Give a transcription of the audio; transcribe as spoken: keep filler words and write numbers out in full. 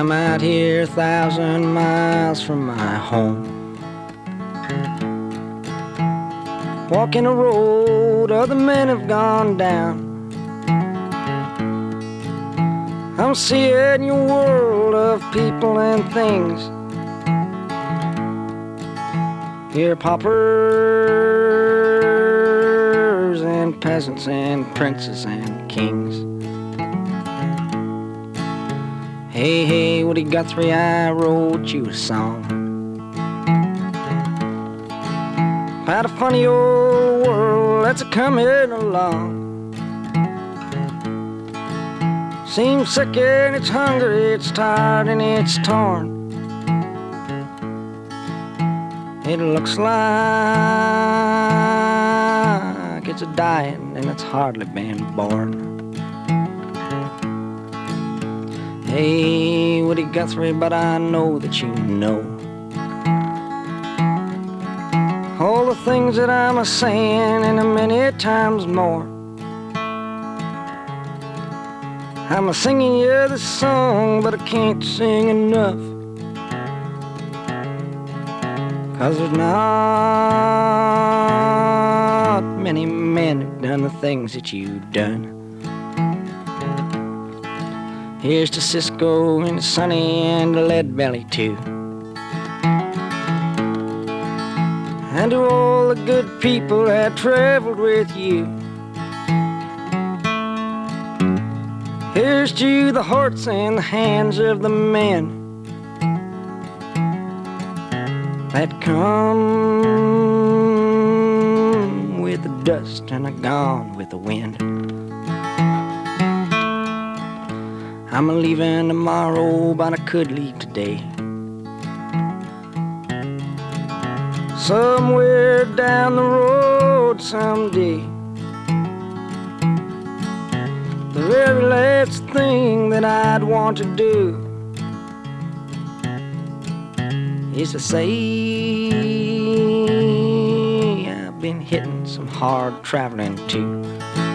I'm out here a thousand miles from my home, walking a road other men have gone down. I'm seeing your world of people and things. Here paupers and peasants and princes and kings. Hey, hey, Woody Guthrie, I wrote you a song about a funny old world that's a-coming along. Seems sick and it's hungry, it's tired and it's torn. It looks like it's a dying and it's hardly been born. Hey, Woody Guthrie, but I know that you know all the things that I'm a-saying and a many times more. I'm a-singing you this song, but I can't sing enough, 'cause there's not many men who've done the things that you've done. Here's to Cisco and to Sonny and to Lead Belly too, and to all the good people that traveled with you. Here's to the hearts and the hands of the men that come with the dust and are gone with the wind. I'm a-leaving tomorrow, but I could leave today, somewhere down the road someday. The very last thing that I'd want to do is to say I've been hitting some hard traveling too.